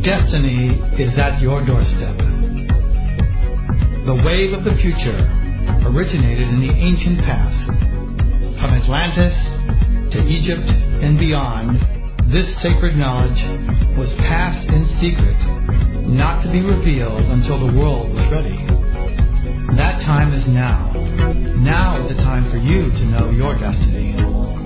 Destiny is at your doorstep. The wave of the future originated in the ancient past. From Atlantis to Egypt and beyond, this sacred knowledge was passed in secret, not to be revealed until the world was ready. That time is now. Now is the time for you to know your destiny.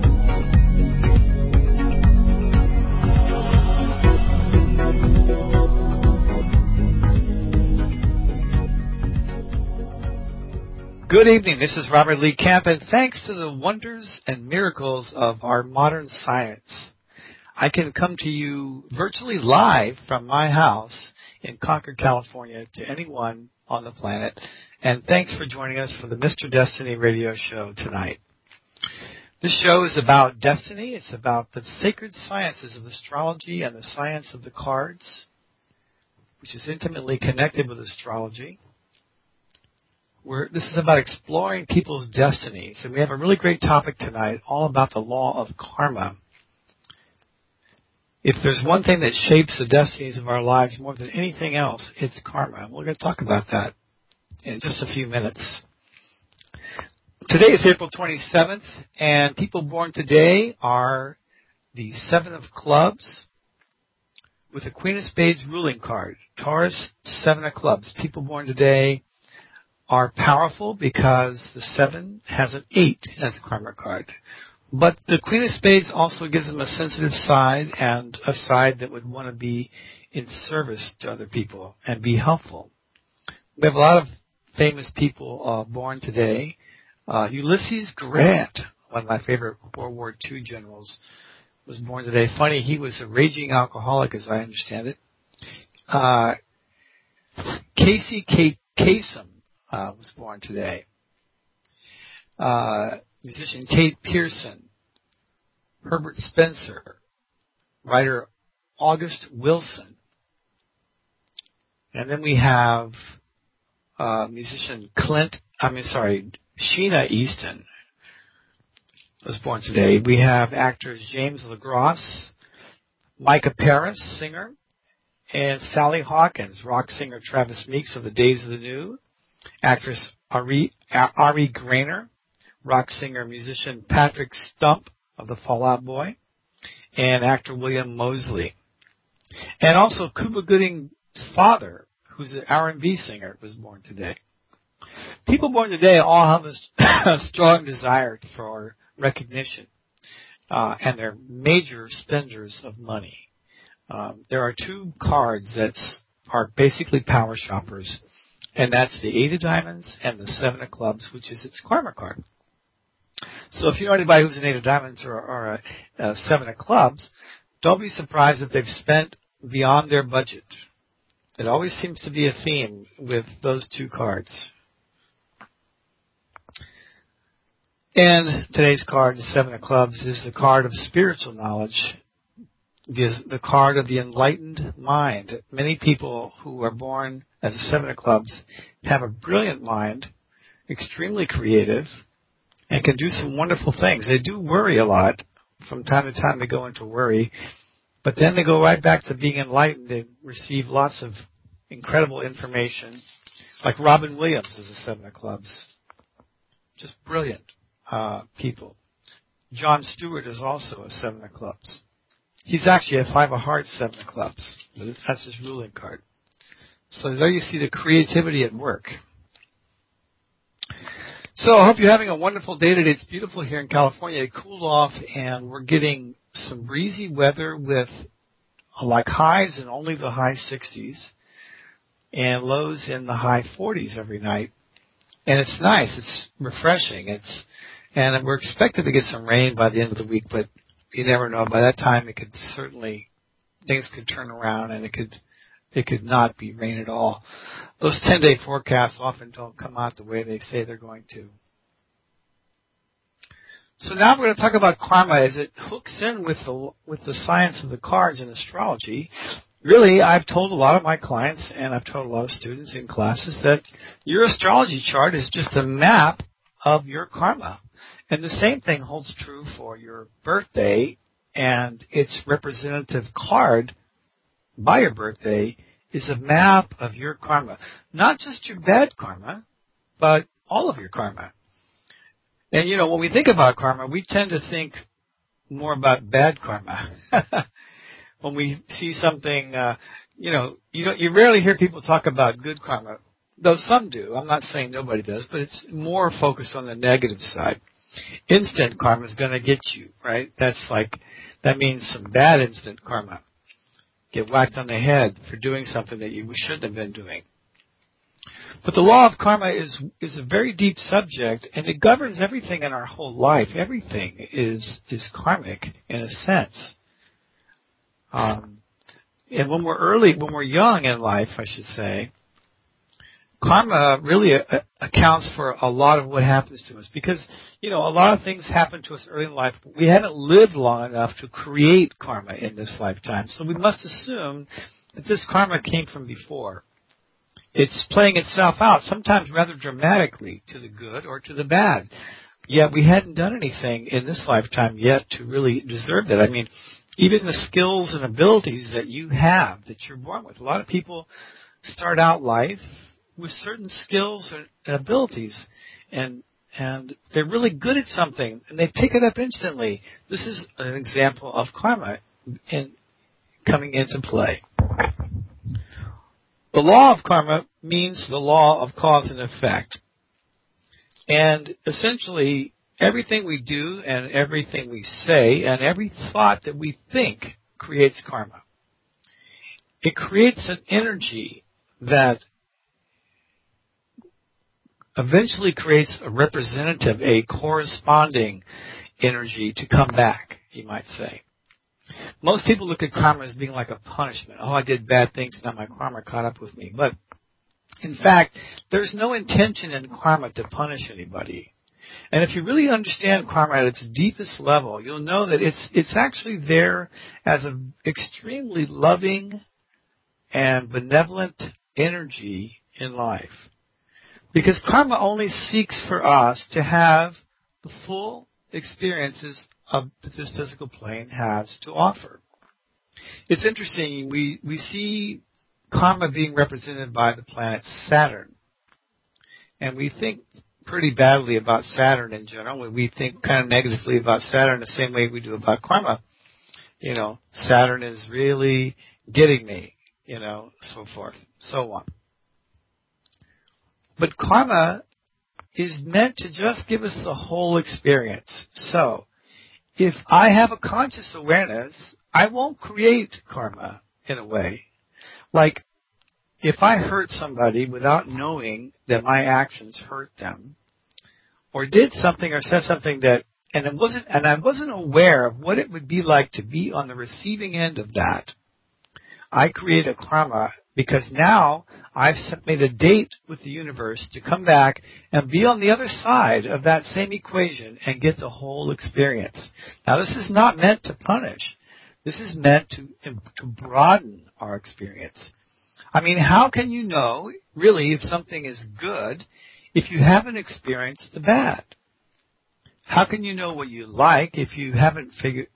Good evening. This is Robert Lee Camp, and thanks to the wonders and miracles of our modern science, I can come to you virtually live from my house in Concord, California, to anyone on the planet. And thanks for joining us for the Mr. Destiny radio show tonight. This show is about destiny. It's about the sacred sciences of astrology and the science of the cards, which is intimately connected with astrology. This is about exploring people's destinies. And we have a really great topic tonight, all about the law of karma. If there's one thing that shapes the destinies of our lives more than anything else, it's karma. We're going to talk about that in just a few minutes. Today is April 27th, and people born today are the Seven of Clubs with the Queen of Spades ruling card. Taurus, Seven of Clubs. People born today are powerful because the 7 has an 8 as a karma card. But the Queen of Spades also gives them a sensitive side and a side that would want to be in service to other people and be helpful. We have a lot of famous people born today. Ulysses Grant, one of my favorite World War II generals, was born today. Funny, he was a raging alcoholic, as I understand it. Casey Kasem was born today. Musician Kate Pearson, Herbert Spencer, writer August Wilson, and then we have musician Sheena Easton was born today. We have actors James LaGrosse, Micah Paris, singer, and Sally Hawkins, rock singer Travis Meeks of the Days of the New, actress Ari Grainer, rock singer musician Patrick Stump of the Fall Out Boy, and actor William Mosley. And also Cuba Gooding's father, who's an R&B singer, was born today. People born today all have a strong desire for recognition, and they're major spenders of money. There are two cards that are basically power shoppers, and that's the 8 of diamonds and the 7 of clubs, which is its karma card. So if you know anybody who's an 8 of diamonds or a 7 of clubs, don't be surprised if they've spent beyond their budget. It always seems to be a theme with those two cards. And today's card, the 7 of clubs, is the card of spiritual knowledge, the card of the enlightened mind. Many people who are born as a 7 of clubs have a brilliant mind, extremely creative, and can do some wonderful things. They do worry a lot. From time to time they go into worry, but then they go right back to being enlightened. They receive lots of incredible information, like Robin Williams is a 7 of clubs. Just brilliant people. Jon Stewart is also a 7 of clubs. He's actually a 5 of hearts, 7 of clubs. That's his ruling card. So there you see the creativity at work. So I hope you're having a wonderful day today. It's beautiful here in California. It cooled off, and we're getting some breezy weather with like highs in only the high 60s and lows in the high 40s every night. And it's nice. It's refreshing. And we're expected to get some rain by the end of the week, but you never know. By that time, things could turn around, and it could not be rain at all. Those 10-day forecasts often don't come out the way they say they're going to. So now we're going to talk about karma as it hooks in with the science of the cards and astrology. Really, I've told a lot of my clients, and I've told a lot of students in classes, that your astrology chart is just a map of your karma. And the same thing holds true for your birthday and its representative card by your birthday is a map of your karma. Not just your bad karma, but all of your karma. And, when we think about karma, we tend to think more about bad karma. When we see something, you rarely hear people talk about good karma, though some do. I'm not saying nobody does, but it's more focused on the negative side. Instant karma is going to get you, right? That means some bad instant karma. Get whacked on the head for doing something that you shouldn't have been doing. But the law of karma is a very deep subject, and it governs everything in our whole life. Everything is karmic in a sense. And when we're young in life, I should say, karma really accounts for a lot of what happens to us. Because, a lot of things happen to us early in life, but we haven't lived long enough to create karma in this lifetime. So we must assume that this karma came from before. It's playing itself out, sometimes rather dramatically, to the good or to the bad. Yet we hadn't done anything in this lifetime yet to really deserve that. I mean, even the skills and abilities that you have, that you're born with. A lot of people start out life with certain skills and abilities, and they're really good at something, and they pick it up instantly. This is an example of karma coming into play. The law of karma means the law of cause and effect. And essentially, everything we do and everything we say and every thought that we think creates karma. It creates an energy that eventually creates a representative, a corresponding energy to come back, you might say. Most people look at karma as being like a punishment. Oh, I did bad things, now my karma caught up with me. But in fact, there's no intention in karma to punish anybody. And if you really understand karma at its deepest level, you'll know that it's actually there as an extremely loving and benevolent energy in life. Because karma only seeks for us to have the full experiences of that this physical plane has to offer. It's interesting, we see karma being represented by the planet Saturn. And we think pretty badly about Saturn in general. We think kind of negatively about Saturn the same way we do about karma. Saturn is really getting me, so forth, so on. But karma is meant to just give us the whole experience. So, if I have a conscious awareness, I won't create karma in a way. Like, if I hurt somebody without knowing that my actions hurt them, or did something or said something and I wasn't aware of what it would be like to be on the receiving end of that, I create a karma because now I've made a date with the universe to come back and be on the other side of that same equation and get the whole experience. Now, this is not meant to punish. This is meant to broaden our experience. I mean, how can you know, really, if something is good if you haven't experienced the bad? How can you know what you like if you haven't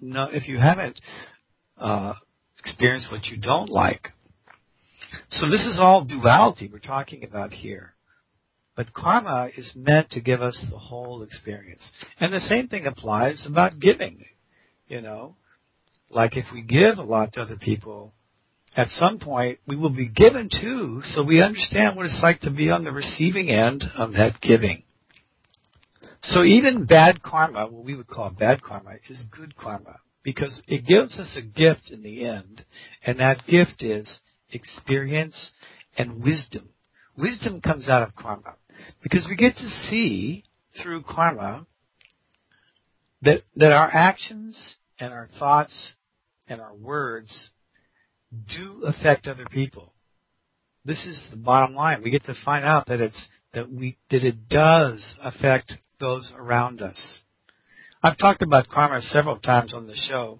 experienced what you don't like? So this is all duality we're talking about here. But karma is meant to give us the whole experience. And the same thing applies about giving. Like if we give a lot to other people, at some point we will be given too, so we understand what it's like to be on the receiving end of that giving. So even bad karma, what we would call bad karma, is good karma, because it gives us a gift in the end, and that gift is experience and wisdom. Wisdom comes out of karma, because we get to see through karma that our actions and our thoughts and our words do affect other people. This is the bottom line. We get to find out that it does affect those around us. I've talked about karma several times on the show,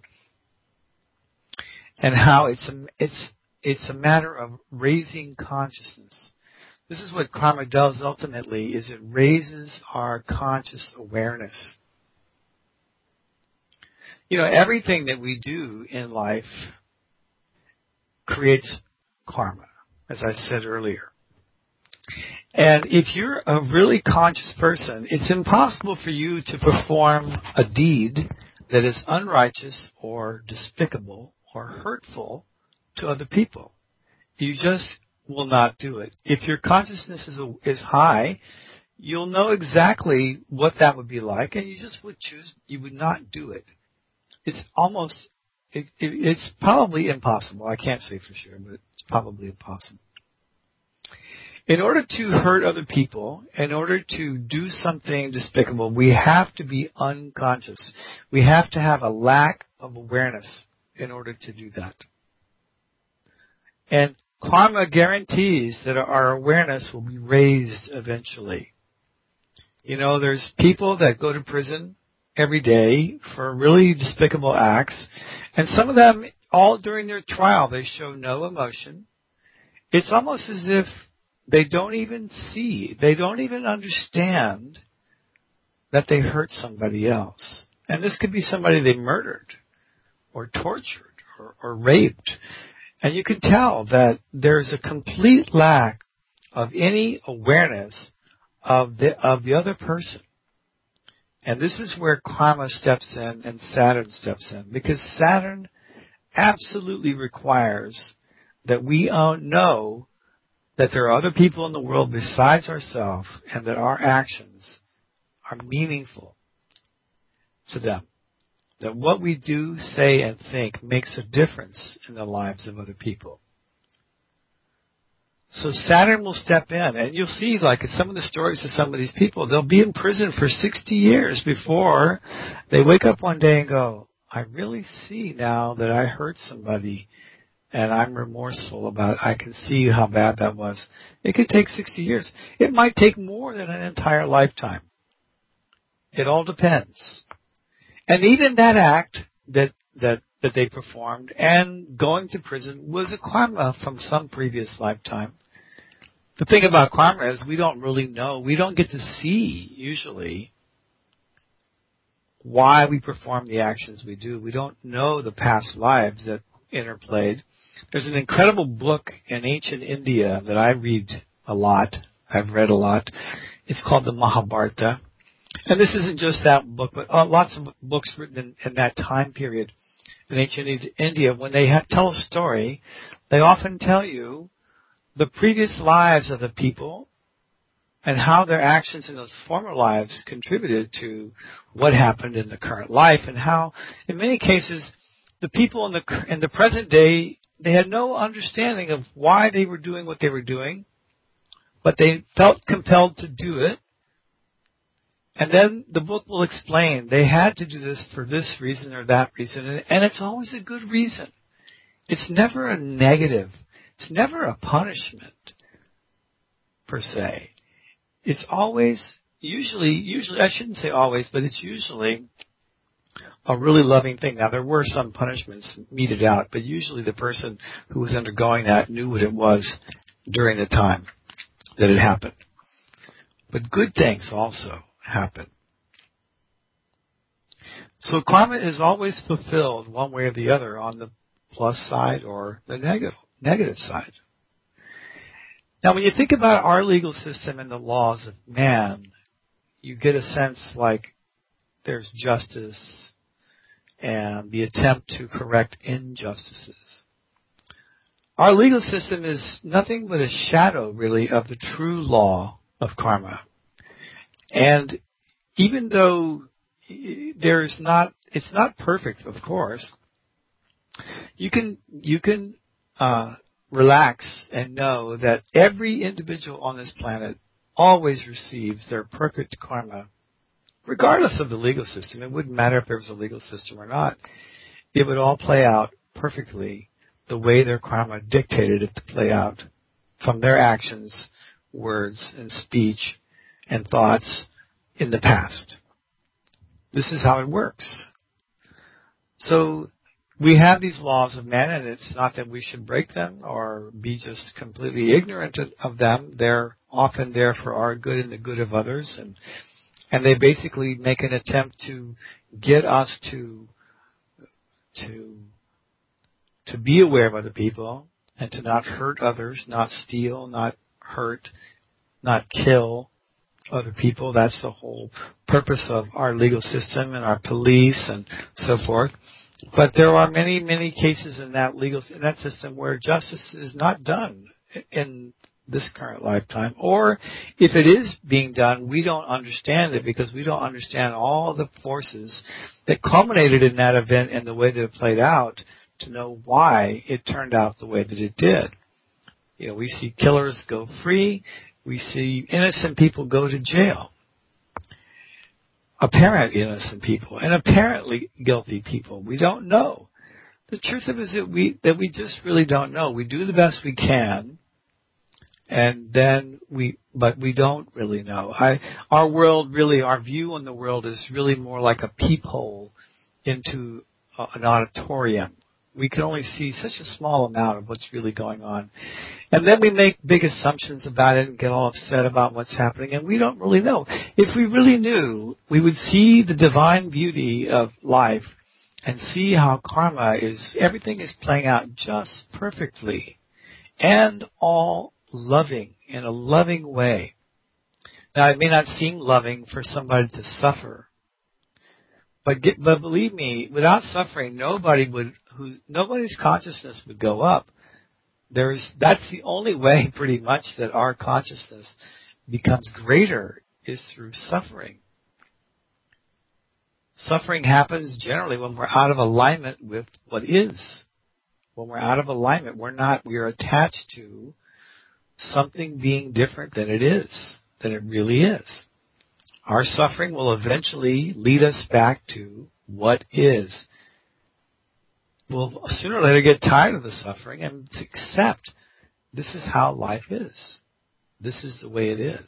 and how it's a matter of raising consciousness. This is what karma does ultimately, is it raises our conscious awareness. Everything that we do in life creates karma, as I said earlier. And if you're a really conscious person, it's impossible for you to perform a deed that is unrighteous or despicable or hurtful to other people. You just will not do it. If your consciousness is high, you'll know exactly what that would be like, and you just would choose, you would not do it. It's probably impossible. I can't say for sure, but it's probably impossible. In order to hurt other people, in order to do something despicable, we have to be unconscious. We have to have a lack of awareness in order to do that. And karma guarantees that our awareness will be raised eventually. You know, there's people that go to prison every day for really despicable acts, and some of them, all during their trial, they show no emotion. It's almost as if they don't even see, they don't even understand that they hurt somebody else. And this could be somebody they murdered or tortured or raped. And you can tell that there's a complete lack of any awareness of the other person. And this is where karma steps in and Saturn steps in, because Saturn absolutely requires that we know that there are other people in the world besides ourselves and that our actions are meaningful to them. That what we do, say, and think makes a difference in the lives of other people. So Saturn will step in, and you'll see, like, some of the stories of some of these people, they'll be in prison for 60 years before they wake up one day and go, I really see now that I hurt somebody, and I'm remorseful about it. I can see how bad that was. It could take 60 years. It might take more than an entire lifetime. It all depends. And even that act that they performed and going to prison was a karma from some previous lifetime. The thing about karma is we don't really know. We don't get to see, usually, why we perform the actions we do. We don't know the past lives that interplayed. There's an incredible book in ancient India that I read a lot. I've read a lot. It's called the Mahabharata. And this isn't just that book, but lots of books written in that time period in ancient India. When they tell a story, they often tell you the previous lives of the people and how their actions in those former lives contributed to what happened in the current life, and how, in many cases, the people in the present day, they had no understanding of why they were doing what they were doing, but they felt compelled to do it. And then the book will explain they had to do this for this reason or that reason, and it's always a good reason. It's never a negative. It's never a punishment, per se. It's always, usually, I shouldn't say always, but it's usually a really loving thing. Now, there were some punishments meted out, but usually the person who was undergoing that knew what it was during the time that it happened. But good things also happen. So karma is always fulfilled one way or the other, on the plus side or the negative side. Now, when you think about our legal system and the laws of man, you get a sense like there's justice and the attempt to correct injustices. Our legal system is nothing but a shadow, really, of the true law of karma. And even though it's not perfect, of course, you can relax and know that every individual on this planet always receives their perfect karma, regardless of the legal system. It wouldn't matter if there was a legal system or not. It would all play out perfectly the way their karma dictated it to play out, from their actions, words, and speech and thoughts in the past. This is how it works. So we have these laws of man, and it's not that we should break them or be just completely ignorant of them. They're often there for our good and the good of others, and they basically make an attempt to get us to be aware of other people and to not hurt others, not steal, not hurt, not kill other people. That's the whole purpose of our legal system and our police and so forth. But there are many, many cases in that system where justice is not done in this current lifetime. Or if it is being done, we don't understand it because we don't understand all the forces that culminated in that event and the way that it played out to know why it turned out the way that it did. You know, we see killers go free. We see innocent people go to jail. Apparently innocent people and apparently guilty people. We don't know. The truth of it is that we just really don't know. We do the best we can, but we don't really know. Our view on the world is really more like a peephole into an auditorium. We can only see such a small amount of what's really going on. And then we make big assumptions about it and get all upset about what's happening, and we don't really know. If we really knew, we would see the divine beauty of life and see how everything is playing out just perfectly and all loving, in a loving way. Now, it may not seem loving for somebody to suffer, but believe me, without suffering, nobody's consciousness would go up. That's the only way, pretty much, that our consciousness becomes greater is through suffering. Suffering happens generally when we're out of alignment with what is. When we're out of alignment, we are attached to something being different than it really is. Our suffering will eventually lead us back to what is. We'll sooner or later get tired of the suffering and accept this is how life is. This is the way it is.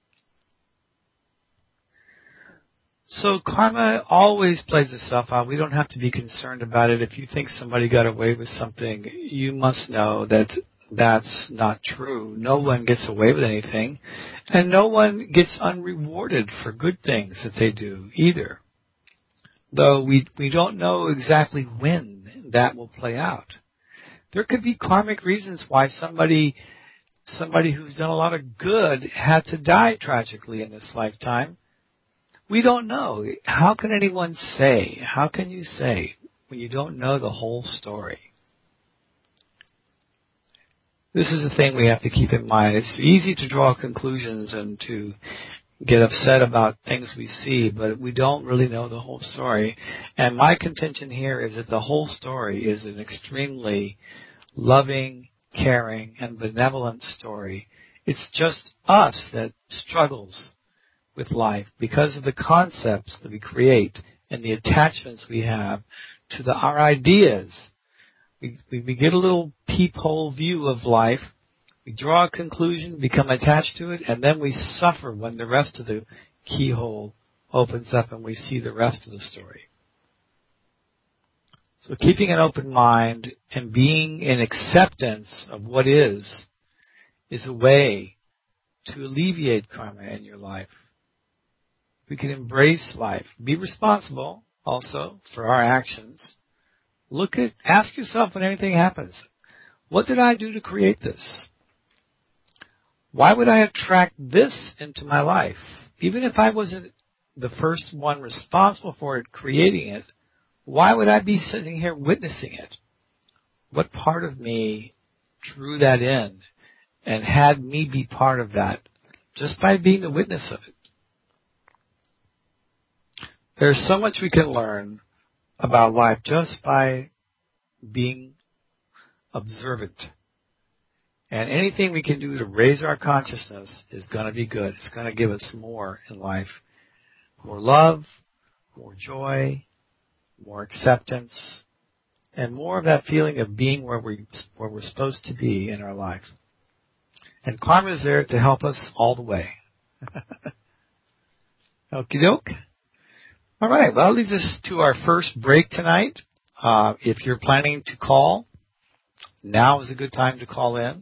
So karma always plays itself out. We don't have to be concerned about it. If you think somebody got away with something, you must know that that's not true. No one gets away with anything, and no one gets unrewarded for good things that they do either. Though we don't know exactly when that will play out. There could be karmic reasons why somebody who's done a lot of good had to die tragically in this lifetime. We don't know. How can anyone say? How can you say when you don't know the whole story? This is the thing we have to keep in mind. It's easy to draw conclusions and to get upset about things we see, but we don't really know the whole story. And my contention here is that the whole story is an extremely loving, caring, and benevolent story. It's just us that struggles with life because of the concepts that we create and the attachments we have to our ideas. We get a little peephole view of life. We draw a conclusion, become attached to it, and then we suffer when the rest of the keyhole opens up and we see the rest of the story. So keeping an open mind and being in acceptance of what is a way to alleviate karma in your life. We can embrace life. Be responsible also for our actions. Ask yourself when anything happens, what did I do to create this? Why would I attract this into my life? Even if I wasn't the first one responsible for it, creating it, why would I be sitting here witnessing it? What part of me drew that in and had me be part of that just by being the witness of it? There's so much we can learn about life just by being observant. And anything we can do to raise our consciousness is going to be good. It's going to give us more in life. More love, more joy, more acceptance, and more of that feeling of being where we're supposed to be in our life. And karma is there to help us all the way. Okie doke. All right, well, that leads us to our first break tonight. If you're planning to call, now is a good time to call in.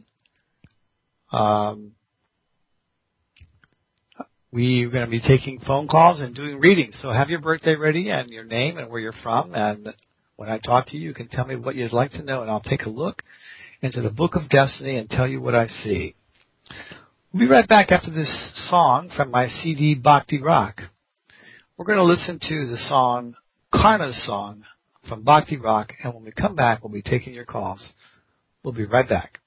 We're going to be taking phone calls and doing readings. So have your birthday ready and your name and where you're from. And when I talk to you, you can tell me what you'd like to know, and I'll take a look into the Book of Destiny and tell you what I see. We'll be right back after this song from my CD, Bhakti Rock. We're going to listen to the song, Karna's Song, from Bhakti Rock, and when we come back, we'll be taking your calls. We'll be right back.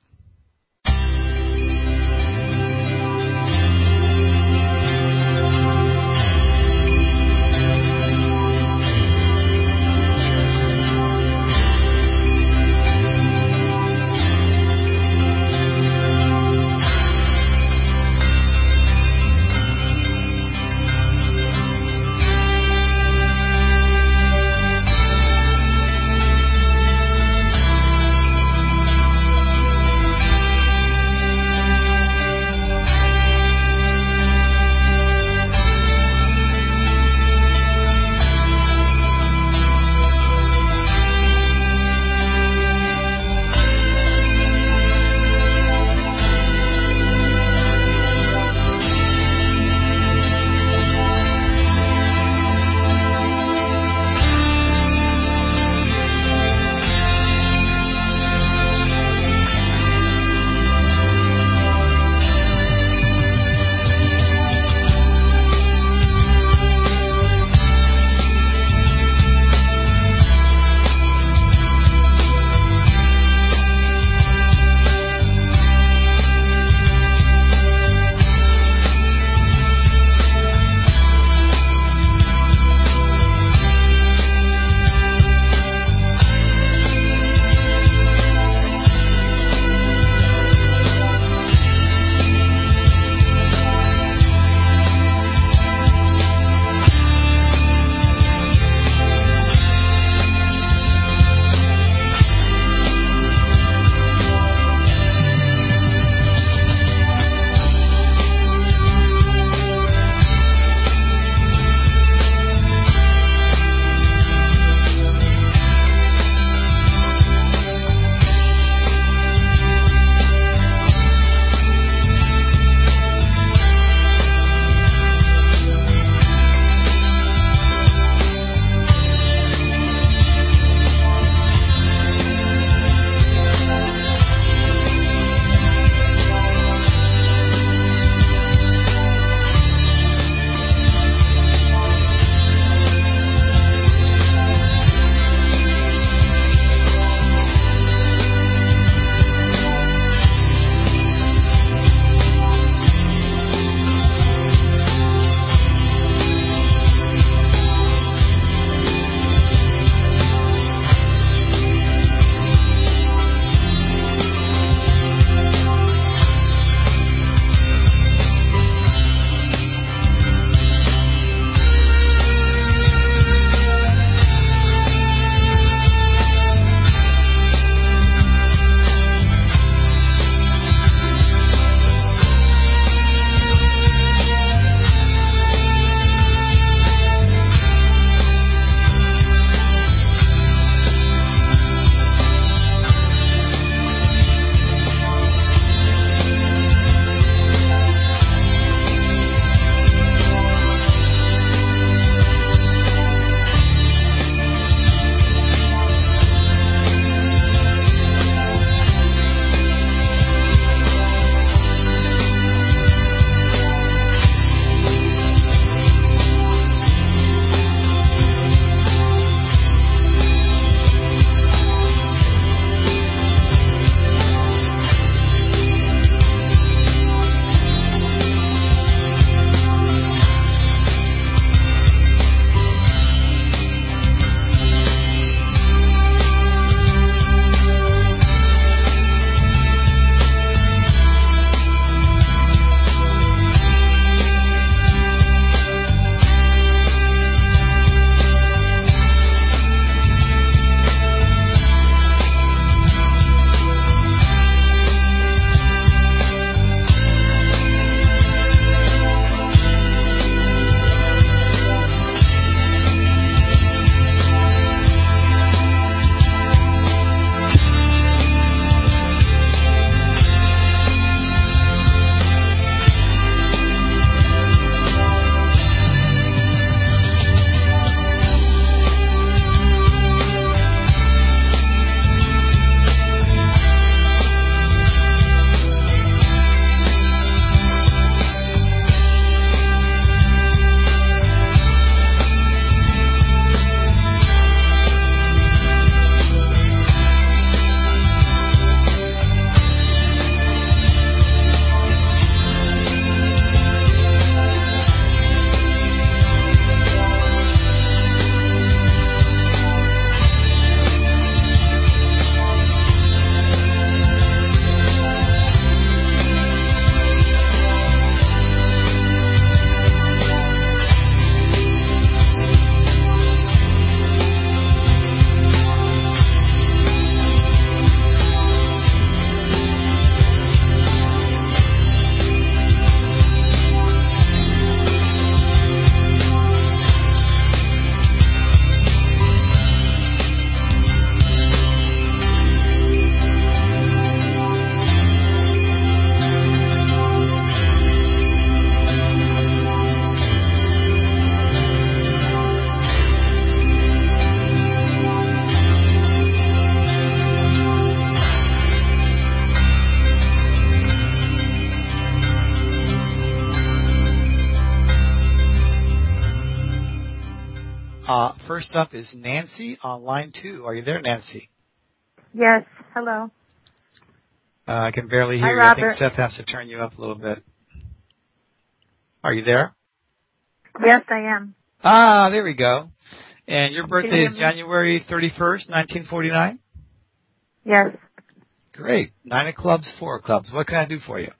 first up is Nancy on line 2. Are you there, Nancy? Yes. Hello. I can barely hear Hi, you. Robert. I think Seth has to turn you up a little bit. Are you there? Yes, I am. Ah, there we go. And your Can birthday you is hear me? January 31st, 1949? Yes. Great. 9 of clubs, 4 of clubs. What can I do for you?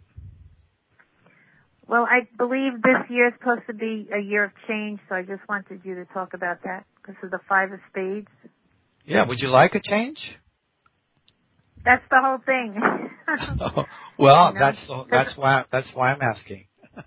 Well, I believe this year is supposed to be a year of change, so I just wanted you to talk about that because of the 5 of spades. Yeah, would you like a change? That's the whole thing. Oh, well, You know, that's why I'm asking.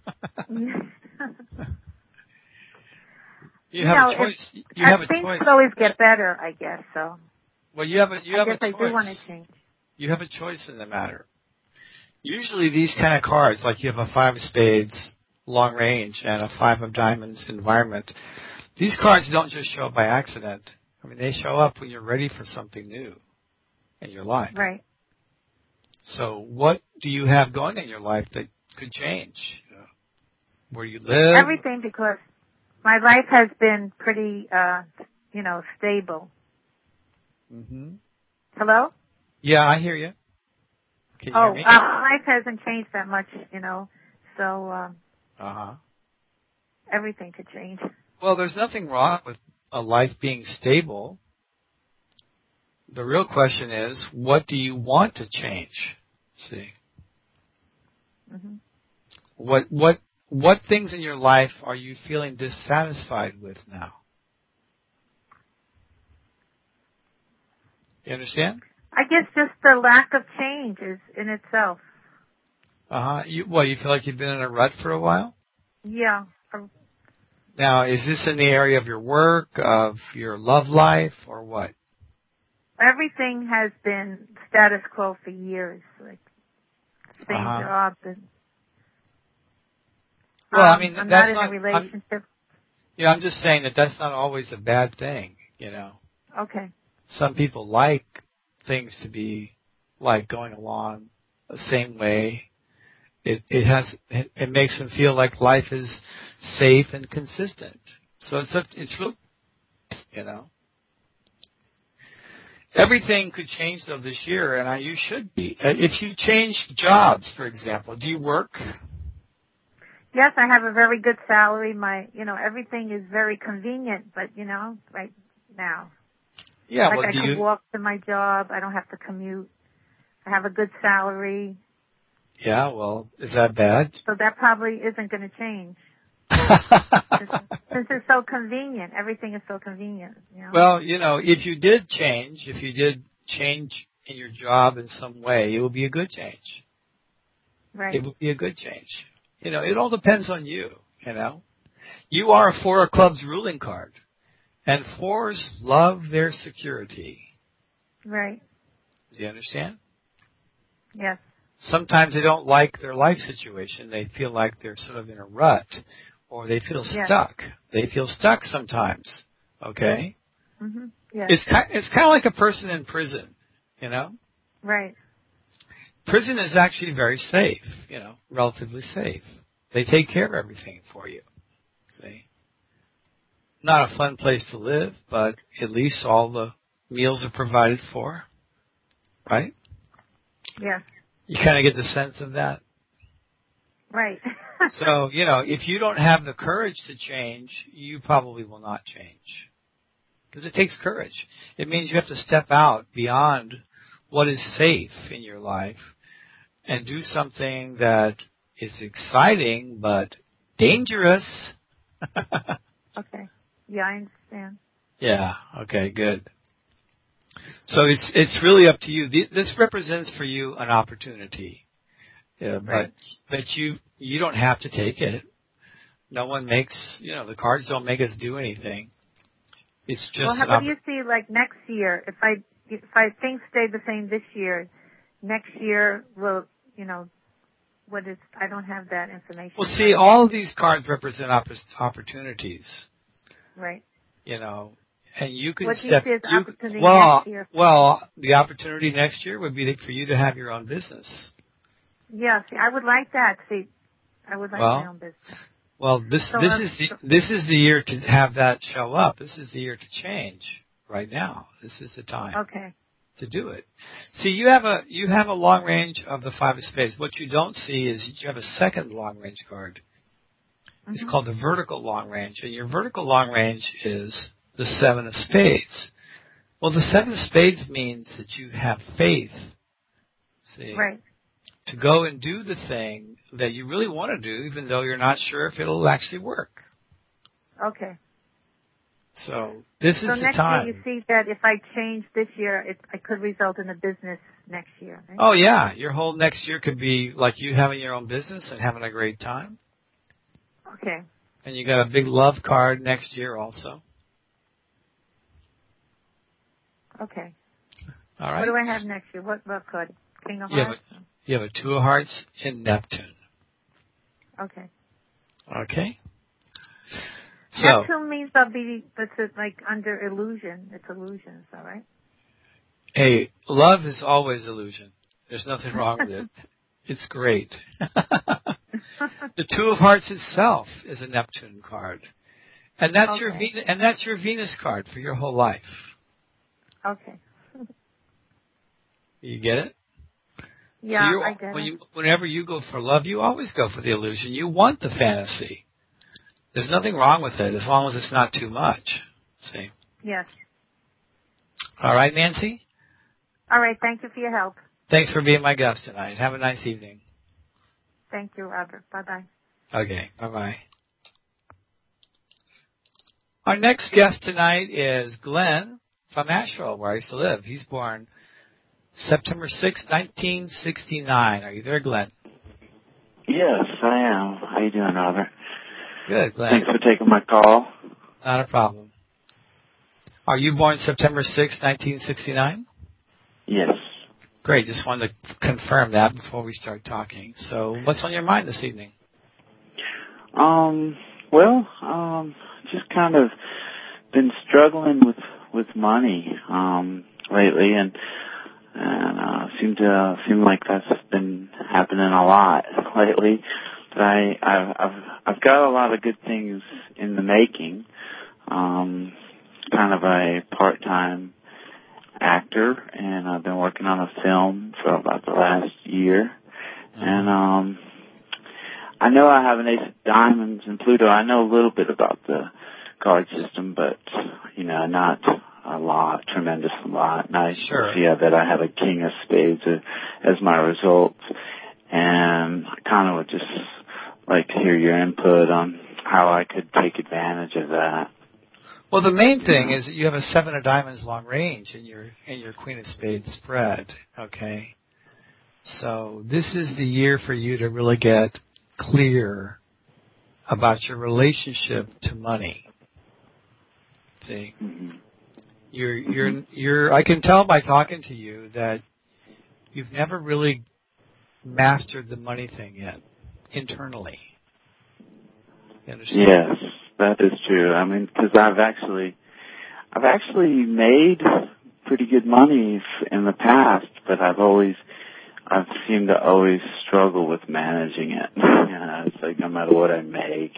You have a choice. You have a things choice. could always get better, I guess. So. Well, you have a I guess choice. I do want to change. You have a choice in the matter. Usually, these kind of cards, like you have a 5 of spades, long range, and a 5 of diamonds, environment. These cards don't just show up by accident. I mean, they show up when you're ready for something new in your life. Right. So what do you have going in your life that could change? Where you live? Everything, because my life has been pretty, stable. Mm-hmm. Hello? Yeah, I hear you. Can you hear me? Life hasn't changed that much, so everything could change. Well, there's nothing wrong with a life being stable. The real question is, what do you want to change? See, Mm-hmm. what things in your life are you feeling dissatisfied with now? You understand? I guess just the lack of change is in itself. You feel like you've been in a rut for a while? Yeah. Now, is this in the area of your work, of your love life, or what? Everything has been status quo for years, like same job. And, well, I mean, I'm that's not in a relationship. I'm just saying that that's not always a bad thing, Okay. Some people like things to be like going along the same way. It makes them feel like life is safe and consistent. So it's real, Everything could change though this year, and you should be. If you change jobs, for example, do you work? Yes, I have a very good salary. Everything is very convenient, but right now. Yeah, I could walk to my job. I don't have to commute. I have a good salary. Yeah, well, is that bad? So that probably isn't going to change. Since it's so convenient. Everything is so convenient. Well, if you did change in your job in some way, it would be a good change. Right. It would be a good change. It all depends on you, You are a 4 of clubs ruling card. And 4s love their security. Right. Do you understand? Yes. Sometimes they don't like their life situation. They feel like they're sort of in a rut, or they feel stuck. They feel stuck sometimes. Okay? Mm-hmm. Yes. It's kind of like a person in prison, Right. Prison is actually very safe, relatively safe. They take care of everything for you. See? Not a fun place to live, but at least all the meals are provided for, right? Yes. You kind of get the sense of that. Right. So, if you don't have the courage to change, you probably will not change. Because it takes courage. It means you have to step out beyond what is safe in your life and do something that is exciting but dangerous. Okay. Yeah, I understand. Yeah, okay, good. So it's really up to you. This represents for you an opportunity. Yeah, right. But you don't have to take it. No one makes, the cards don't make us do anything. It's just what do you see like next year? If I things stay the same this year, next year will, what is, I don't have that information. Well, see, all of these cards represent opportunities. Right. And you can what do you see as opportunity next year? Well, the opportunity next year would be for you to have your own business. Yeah, see, I would like that. See, I would like my own business. Well, this is the year to have that show up. This is the year to change right now. This is the time. Okay. To do it. See, you have a long range of the 5 of spades. What you don't see is you have a second long range card. Mm-hmm. It's called the vertical long range, and your vertical long range is the 7 of spades. Well, the 7 of spades means that you have faith. See, right. To go and do the thing that you really want to do, even though you're not sure if it'll actually work. Okay. So this is the time. So next year you see that if I change this year, it could result in a business next year, right? Oh, yeah. Your whole next year could be like you having your own business and having a great time. Okay. And you got a big love card next year also. Okay. All right. What do I have next year? What card? King of Hearts? You have a 2 of Hearts in Neptune. Okay. Okay. So, Neptune means it's like under illusion. It's illusions, all right? Hey, love is always illusion. There's nothing wrong with it. It's great. The 2 of Hearts itself is a Neptune card. And that's your Venus card for your whole life. Okay. You get it? Yeah, so I get it. Whenever you go for love, you always go for the illusion. You want the fantasy. There's nothing wrong with it as long as it's not too much. See? Yes. All right, Nancy? All right. Thank you for your help. Thanks for being my guest tonight. Have a nice evening. Thank you, Robert. Bye-bye. Okay. Bye-bye. Our next guest tonight is Glenn from Asheville, where I used to live. He's born September 6, 1969. Are you there, Glenn? Yes, I am. How you doing, Robert? Good, Glenn. Thanks for taking my call. Not a problem. Are you born September 6, 1969? Yes. Great. Just wanted to confirm that before we start talking. So what's on your mind this evening? Just kind of been struggling with money lately, and seem like that's been happening a lot lately. But I've got a lot of good things in the making. Kind of a part-time actor, and I've been working on a film for about the last year. And I know I have an Ace of Diamonds and Pluto. I know a little bit about the card system, but not a lot, tremendous lot. And I see that I have a King of Spades as my result. And I kind of would just like to hear your input on how I could take advantage of that. Well, the main thing is that you have a 7 of Diamonds long range in your Queen of Spades spread, okay? So this is the year for you to really get clear about your relationship to money. See? You're I can tell by talking to you that you've never really mastered the money thing yet, internally. You understand? Yes, that is true. I mean, because I've actually made pretty good money in the past, but I've seemed to always struggle with managing it. It's like no matter what I make,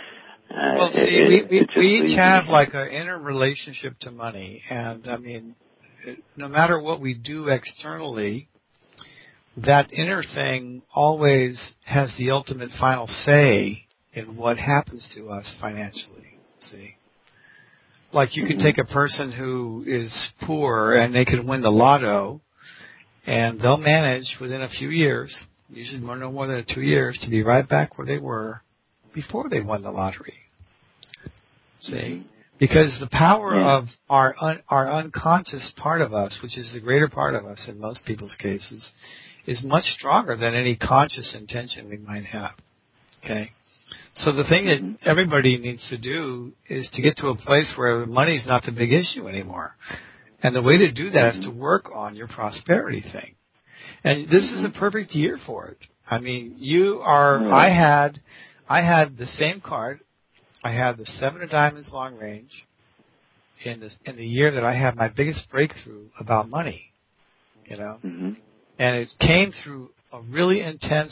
we each have like an inner relationship to money, and I mean, no matter what we do externally, that inner thing always has the ultimate final say in what happens to us financially. See, like you can take a person who is poor and they can win the lotto, and they'll manage within a few years, usually no more than 2 years, to be right back where they were before they won the lottery. See? Because the power of our unconscious part of us, which is the greater part of us in most people's cases, is much stronger than any conscious intention we might have. Okay? So the thing that everybody needs to do is to get to a place where money's not the big issue anymore. And the way to do that is to work on your prosperity thing. And this is a perfect year for it. I mean, I had the same card. I had the 7 of Diamonds long range in the year that I had my biggest breakthrough about money, And it came through a really intense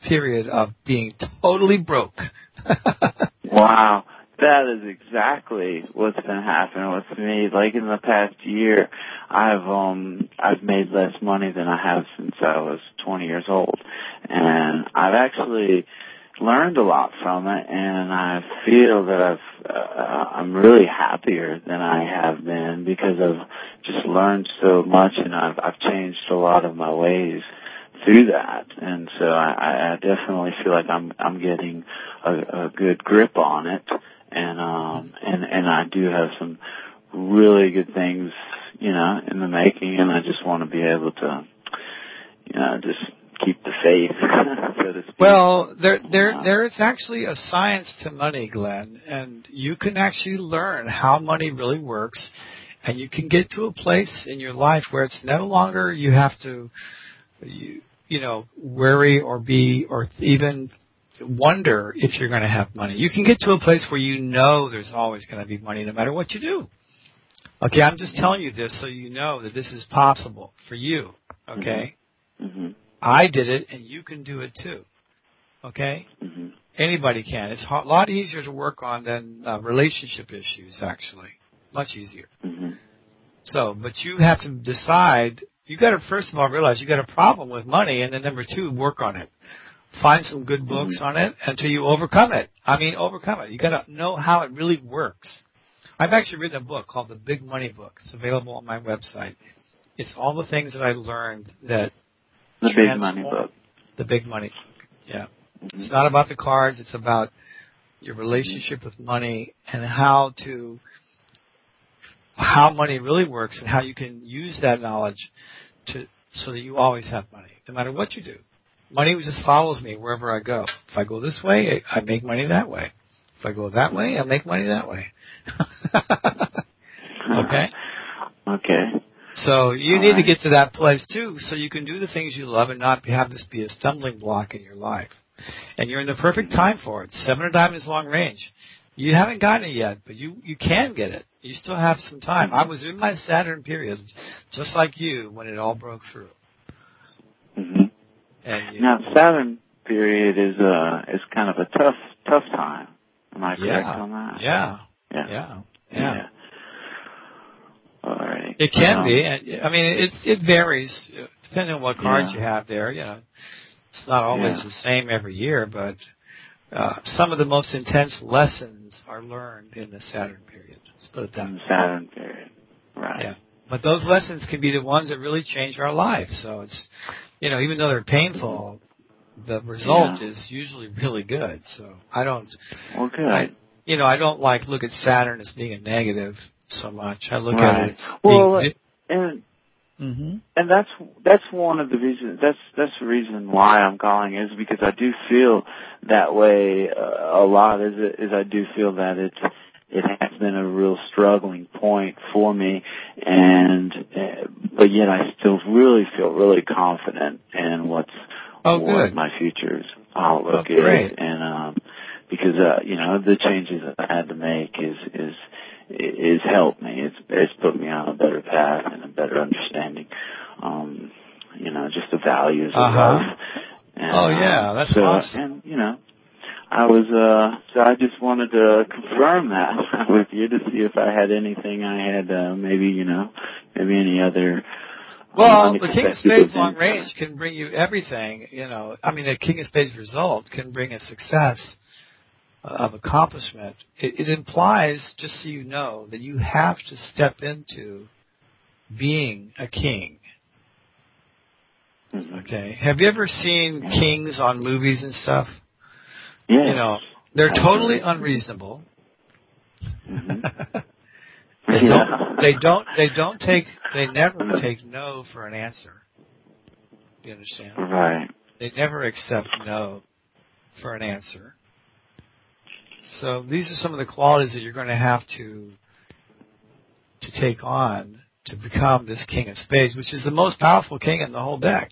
period of being totally broke. Wow. That is exactly what's been happening with me. Like in the past year, I've made less money than I have since I was 20 years old. And I've actually learned a lot from it, and I feel that I'm really happier than I have been because I've just learned so much, and I've changed a lot of my ways through that. And so I definitely feel like I'm getting a good grip on it. And I do have some really good things, in the making, and I just want to be able to, just keep the faith, so to speak. Well, there is actually a science to money, Glenn, and you can actually learn how money really works, and you can get to a place in your life where it's no longer you have to, worry or even wonder if you're going to have money. You can get to a place where there's always going to be money no matter what you do. Okay, I'm just telling you this so you know that this is possible for you. Okay? Mm-hmm. I did it, and you can do it too. Okay? Mm-hmm. Anybody can. It's a lot easier to work on than relationship issues, actually. Much easier. Mm-hmm. So, but you have to decide. You got to first of all realize you got a problem with money, and then number two, work on it. Find some good books on it until you overcome it. Overcome it. You got to know how it really works. I've actually written a book called The Big Money Book. It's available on my website. It's all the things that I learned that The Big Money Book. The Big Money Book. Yeah. Mm-hmm. It's not about the cards. It's about your relationship with money and how money really works and how you can use that knowledge so that you always have money, no matter what you do. Money just follows me wherever I go. If I go this way, I make money that way. If I go that way, I make money that way. Okay? Okay. So you need to get to that place, too, so you can do the things you love and not have this be a stumbling block in your life. And you're in the perfect time for it. 7 of Diamonds long range. You haven't gotten it yet, but you can get it. You still have some time. I was in my Saturn period, just like you, when it all broke through. Mm-hmm. Now, Saturn period is kind of a tough time. Am I correct on that? Yeah. All right. It can be. It varies depending on what cards you have there. It's not always the same every year, but some of the most intense lessons are learned in the Saturn period. Let's put it that way. In the Saturn period, right? Yeah. But those lessons can be the ones that really change our life. So it's, even though they're painful, the result is usually really good. So I don't. Well, good. I don't look at Saturn as being a negative so much. I look at it as and that's one of the reasons. That's the reason why I'm calling is because I do feel that way a lot. Is I do feel that it has been a real struggling point for me, but yet I still really feel really confident in what my future's outlook is, great. and because the changes that I had to make is helped me. It's put me on a better path and a better understanding. Just the values of life. And, that's awesome. And I just wanted to confirm that with you to see if I had anything I had maybe any other. Well, the King of Spades long range can bring you everything. The King of Spades result can bring a success of accomplishment. It implies, just so you know, that you have to step into being a king. Mm-hmm. Okay. Have you ever seen kings on movies and stuff? Yeah. They're totally unreasonable. Mm-hmm. They never take no for an answer. Do you understand? Right. They never accept no for an answer. So these are some of the qualities that you're going to have to take on to become this King of Spades, which is the most powerful king in the whole deck.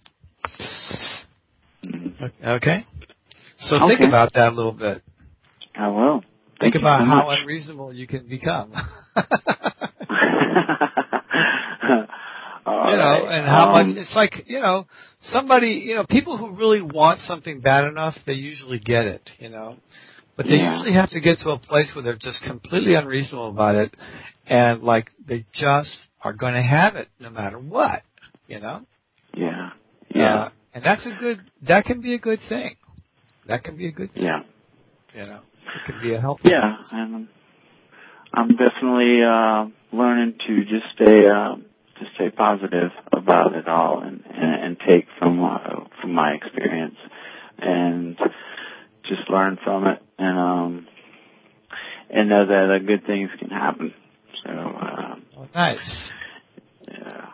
Okay? So think about that a little bit. I will. Think about how unreasonable you can become. and how much, it's like, somebody, people who really want something bad enough, they usually get it, But they usually have to get to a place where they're just completely unreasonable about it, and like they just are going to have it no matter what, Yeah. And that can be a good thing. That can be a good thing. Yeah. It can be a helpful thing. Yeah, and I'm definitely learning to just stay positive about it all and take from my experience and just learn from it and know that good things can happen. So nice. Yeah,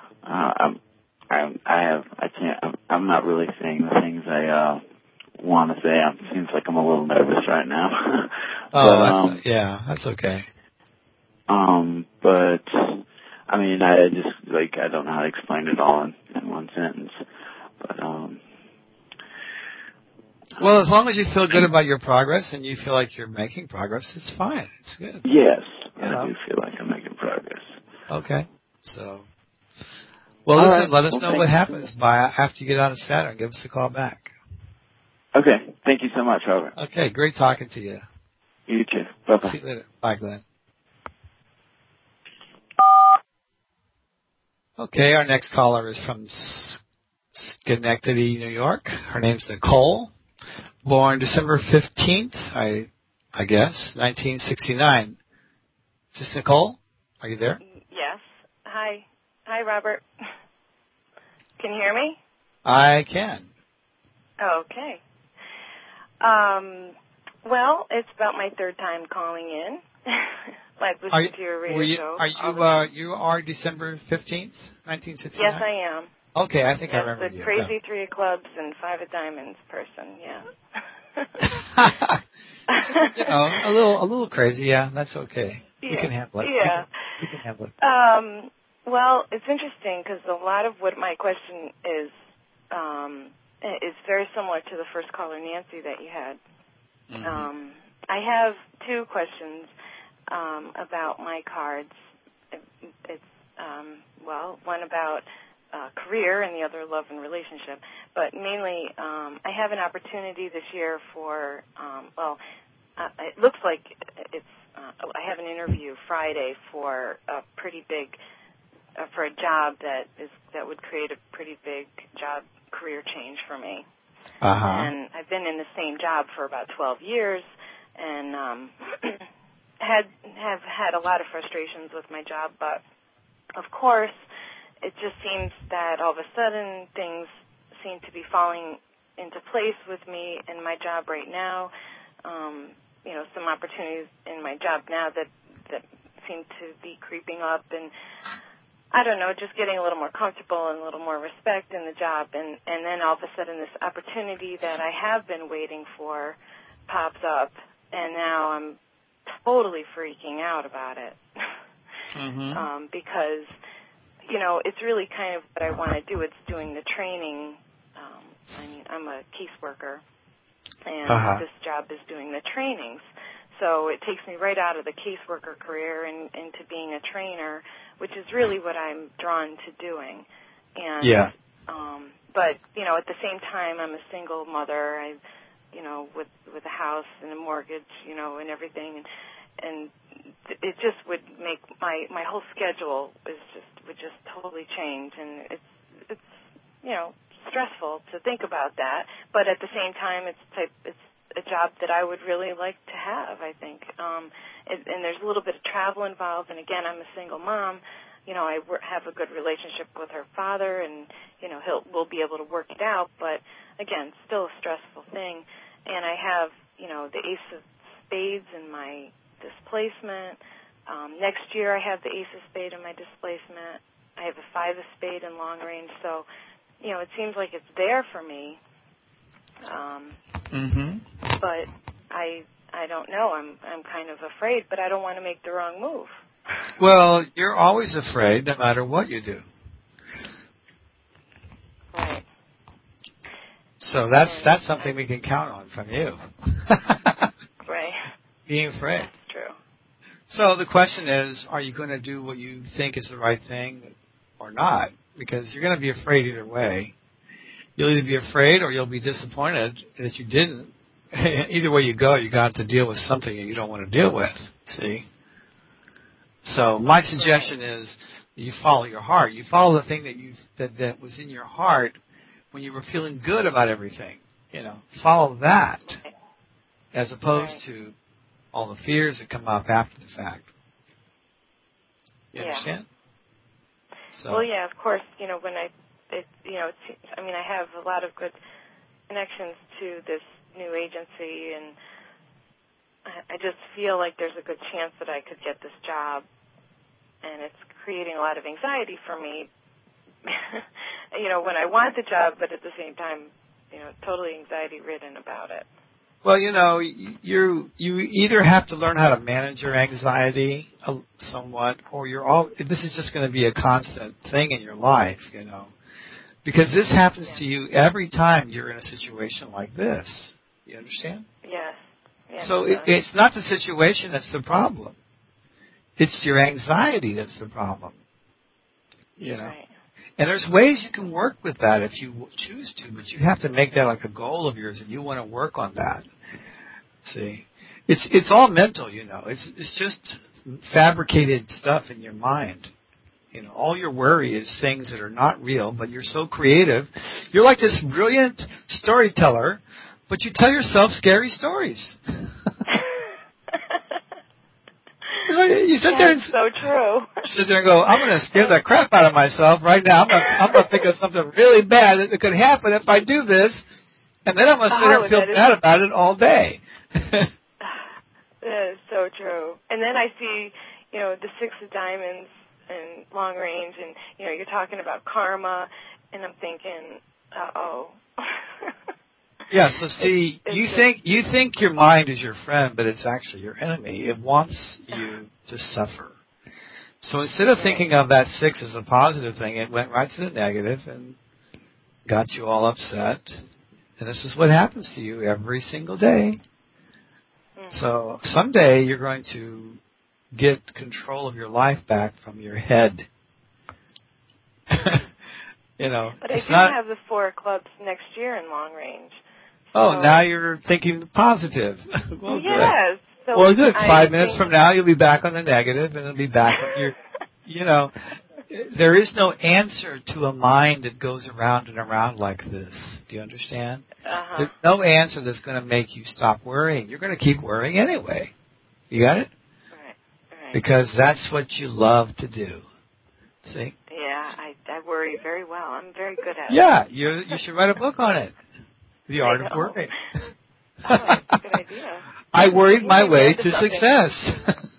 I'm not really saying the things I want to say. It seems like I'm a little nervous right now. That's okay. But I mean, I don't know how to explain it all in one sentence. But well, as long as you feel good about your progress and you feel like you're making progress, it's fine. It's good. Yes, I do feel like I'm making progress. Okay. So, well, listen, let us know what happens after you get out of Saturn. Give us a call back. Okay. Thank you so much, Robert. Okay. Great talking to you. You too. Bye-bye. See you later. Bye, Glenn. Okay. Our next caller is from Schenectady, New York. Her name's Nicole. Born December 15th, I guess, 1969. Is this Nicole? Are you there? Yes. Hi. Hi, Robert. Can you hear me? I can. Okay. Well, it's about my third time calling in. Listening to your radio show. You are December 15th, 1969? Yes, I am. Okay, I think I remember the you. crazy 3 of clubs and 5 of diamonds person, yeah. A little crazy, yeah, that's okay. Yeah. We can handle it. Yeah. We can handle it. Well, it's interesting because a lot of what my question is very similar to the first caller, Nancy, that you had. Mm-hmm. I have 2 questions about my cards. It's one about career and the other love and relationship. But mainly, I have an opportunity this year for, it looks like I have an interview Friday for a pretty big, for a job that would create a pretty big job career change for me. Uh-huh. And I've been in the same job for about 12 years and have had a lot of frustrations with my job, but of course, it just seems that all of a sudden things seem to be falling into place with me in my job right now. Some opportunities in my job now that seem to be creeping up, and I don't know, just getting a little more comfortable and a little more respect in the job, and then all of a sudden this opportunity that I have been waiting for pops up, and now I'm totally freaking out about it. Mm-hmm. Because it's really kind of what I want to do. It's doing the training. I'm a caseworker, and this job is doing the trainings. So it takes me right out of the caseworker career and into being a trainer, which is really what I'm drawn to doing. And, yeah. But, at the same time, I'm a single mother, with a house and a mortgage, and everything. And it just would make my whole schedule would just totally change, and it's stressful to think about that. But at the same time, it's a job that I would really like to have, I think. And there's a little bit of travel involved. And again, I'm a single mom. I have a good relationship with her father, and we'll be able to work it out. But again, still a stressful thing. And I have the Ace of Spades in my displacement. Next year, I have the Ace of Spades in my displacement. I have a 5 of Spades in long range. So, it seems like it's there for me. But I don't know. I'm kind of afraid, but I don't want to make the wrong move. Well, you're always afraid, no matter what you do. Right. So that's something we can count on from you. Right. Being afraid. That's true. So the question is, are you going to do what you think is the right thing or not? because you're going to be afraid either way. You'll either be afraid or you'll be disappointed that you didn't. Either way you go, you got to deal with something that you don't want to deal with. See? So my suggestion is you follow your heart. You follow the thing that was in your heart when you were feeling good about everything. Follow that as opposed to all the fears that come up after the fact. You understand? So. Well, yeah, of course. When I have a lot of good connections to this new agency, and I just feel like there's a good chance that I could get this job, and it's creating a lot of anxiety for me. When I want the job, but at the same time, totally anxiety-ridden about it. Well, you either have to learn how to manage your anxiety somewhat, or this is just going to be a constant thing in your life, because this happens to you every time you're in a situation like this. You understand? Yes. So it's not the situation that's the problem. It's your anxiety that's the problem. Right. And there's ways you can work with that if you choose to, but you have to make that like a goal of yours, and you want to work on that. See, it's all mental, It's just fabricated stuff in your mind. All your worry is things that are not real, but you're so creative. You're like this brilliant storyteller, but you tell yourself scary stories. You sit there and so true. Sit there and go, I'm going to scare the crap out of myself right now. I'm going to think of something really bad that could happen if I do this, and then I'm going to sit there and feel bad about it all day. That is so true. And then I see, the 6 of diamonds and long range, and you're talking about karma, and I'm thinking, uh-oh. Yeah, so see, you think your mind is your friend, but it's actually your enemy. It wants you to suffer. So instead of thinking of that 6 as a positive thing, it went right to the negative and got you all upset. And this is what happens to you every single day. So someday you're going to get control of your life back from your head. But I do have the 4 of clubs next year in long range. Oh, now you're thinking positive. Well, yes. Good. Well, good. 5 minutes from now, you'll be back on the negative, and it'll be back on your, there is no answer to a mind that goes around and around like this. Do you understand? Uh-huh. There's no answer that's going to make you stop worrying. You're going to keep worrying anyway. You got it? Right. Because that's what you love to do. See? Yeah, I worry very well. I'm very good at it. Yeah, you should write a book on it. The Art of Worrying. Oh, that's a good idea. I worried my way to success.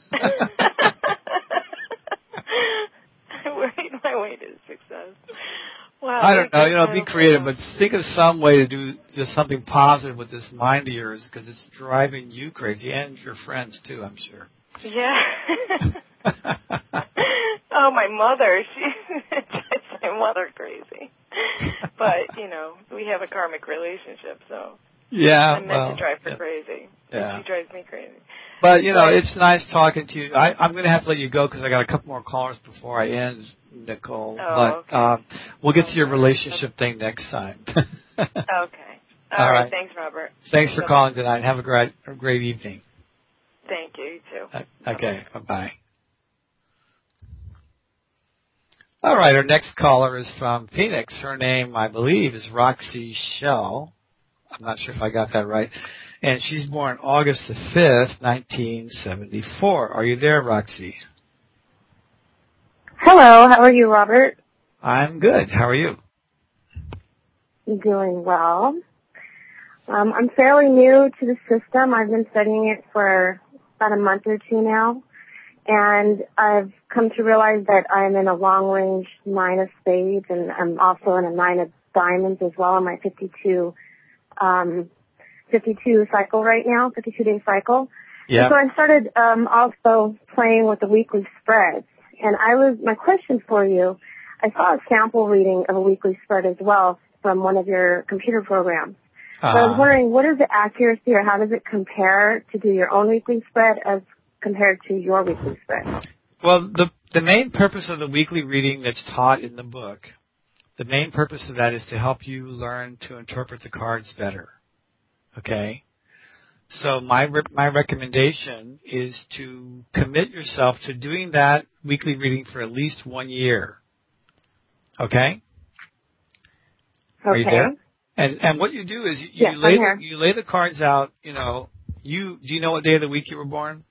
I worried my way to success. Wow. I don't know. Be creative, but think of some way to do just something positive with this mind of yours, because it's driving you crazy, and your friends too, I'm sure. Yeah. Oh, my mother. She drives my mother crazy. But, we have a karmic relationship, so yeah, I'm meant to drive her crazy. Yeah. She drives me crazy. But, it's nice talking to you. I'm going to have to let you go because I got a couple more callers before I end, Nicole. Oh, but okay. We'll get to your relationship thing next time. Okay. All right. Thanks, Robert. Thanks for calling tonight. Have a great evening. Thank you. You too. Okay. Bye-bye. All right, our next caller is from Phoenix. Her name, I believe, is Roxy Shell. I'm not sure if I got that right. And she's born August the 5th, 1974. Are you there, Roxy? Hello, how are you, Robert? I'm good. How are you? Doing well. I'm fairly new to the system. I've been studying it for about a month or two now. And I've come to realize that I'm in a long-range 9 of spades, and I'm also in a 9 of diamonds as well in my 52 cycle right now, 52-day cycle. Yeah. So I started also playing with the weekly spreads. And my question for you, I saw a sample reading of a weekly spread as well from one of your computer programs. So I was wondering, what is the accuracy, or how does it compare to do your own weekly spread as compared to your weekly spread? Well, the main purpose of the weekly reading that's taught in the book The main purpose of that is to help you learn to interpret the cards better. Okay? So my recommendation is to commit yourself to doing that weekly reading for at least 1 year. Okay? Are you there? And what you do is you lay the cards out, do you know what day of the week you were born?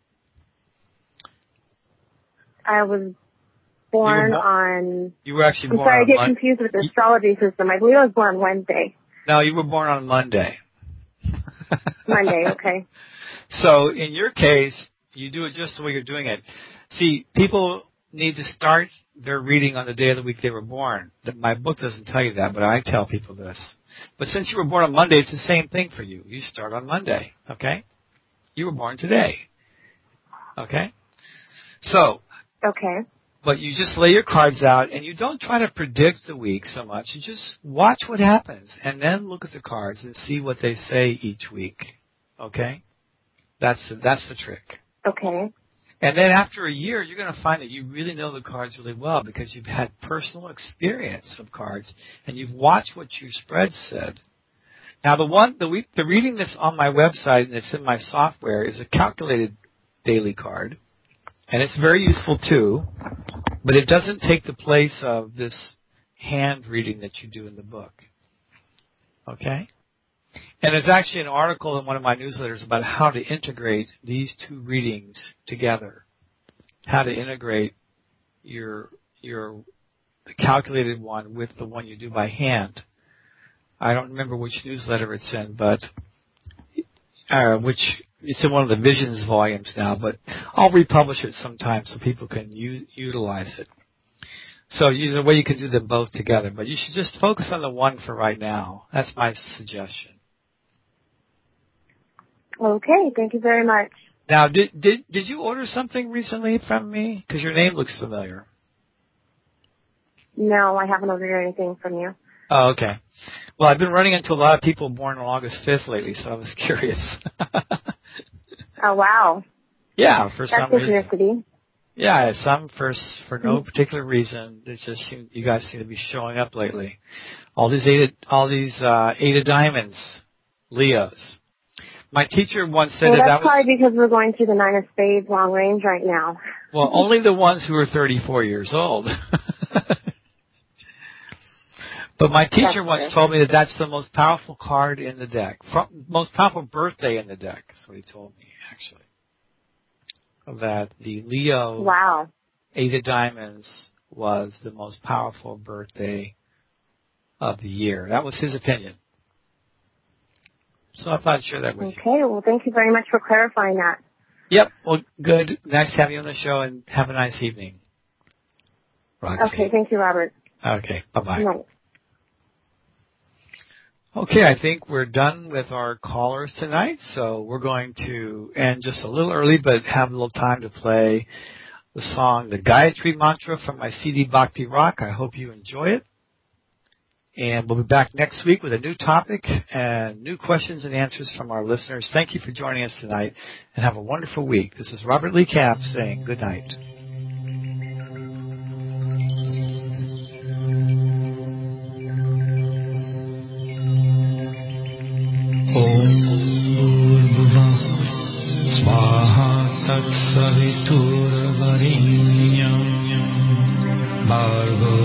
I was born on... You were actually born on I'm sorry, I get confused with the astrology system. I believe I was born on Wednesday. No, you were born on Monday. Monday, okay. So in your case, you do it just the way you're doing it. See, people need to start their reading on the day of the week they were born. My book doesn't tell you that, but I tell people this. But since you were born on Monday, it's the same thing for you. You start on Monday, okay? You were born today, okay? So... Okay. But you just lay your cards out, and you don't try to predict the week so much. You just watch what happens, and then look at the cards and see what they say each week. Okay? That's the trick. Okay. And then after a year, you're going to find that you really know the cards really well because you've had personal experience of cards, and you've watched what your spread said. Now, the reading that's on my website and it's in my software is a calculated daily card. And it's very useful, too, but it doesn't take the place of this hand reading that you do in the book. Okay? And there's actually an article in one of my newsletters about how to integrate these two readings together, how to integrate the calculated one with the one you do by hand. I don't remember which newsletter it's in, but it's in one of the Visions volumes now, but I'll republish it sometime so people can utilize it. So there's a way you can do them both together, but you should just focus on the one for right now. That's my suggestion. Okay, thank you very much. Now, did you order something recently from me? Because your name looks familiar. No, I haven't ordered anything from you. Oh, okay. Well, I've been running into a lot of people born on August 5th lately, so I was curious. Oh, wow. Yeah, for some reason. Synchronicity. Yeah, some for no particular reason. It just you guys seem to be showing up lately. All these eight of diamonds, Leos. My teacher once said that's probably because we're going through the 9 of spades long range right now. Well, only the ones who are 34 years old. But my teacher once told me that's the most powerful card in the deck. Most powerful birthday in the deck. That's what he told me, actually. That the Leo 8 of diamonds was the most powerful birthday of the year. That was his opinion. So I thought I'd share that with you. Okay, well, thank you very much for clarifying that. Yep, well, good. Nice to have you on the show, and have a nice evening, Roxy. Okay, thank you, Robert. Okay, bye-bye. Night. Okay, I think we're done with our callers tonight, so we're going to end just a little early, but have a little time to play the song, the Gayatri Mantra from my CD Bhakti Rock. I hope you enjoy it. And we'll be back next week with a new topic and new questions and answers from our listeners. Thank you for joining us tonight, and have a wonderful week. This is Robert Lee Camp saying good night. Svaha Tat Savitur Varinyam Bhargo